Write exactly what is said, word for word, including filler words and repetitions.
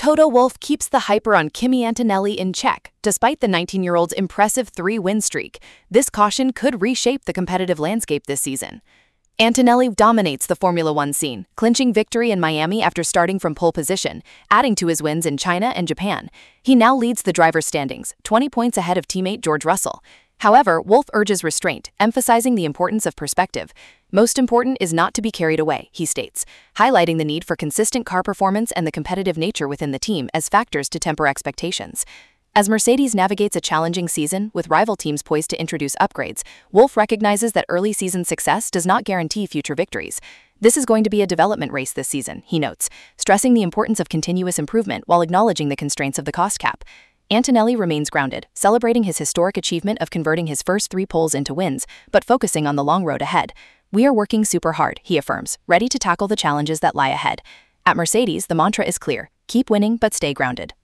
Toto Wolff keeps the hyper on Kimi Antonelli in check, despite the nineteen-year-old's impressive three-win streak. This caution could reshape the competitive landscape this season. Antonelli dominates the Formula One scene, clinching victory in Miami after starting from pole position, adding to his wins in China and Japan. He now leads the driver's standings, twenty points ahead of teammate George Russell. However, Wolff urges restraint, emphasizing the importance of perspective. Most important is not to be carried away, he states, highlighting the need for consistent car performance and the competitive nature within the team as factors to temper expectations. As Mercedes navigates a challenging season with rival teams poised to introduce upgrades, Wolff recognizes that early season success does not guarantee future victories. This is going to be a development race this season, he notes, stressing the importance of continuous improvement while acknowledging the constraints of the cost cap. Antonelli remains grounded, celebrating his historic achievement of converting his first three poles into wins, but focusing on the long road ahead. "We are working super hard," he affirms, ready to tackle the challenges that lie ahead. At Mercedes, the mantra is clear: keep winning but stay grounded.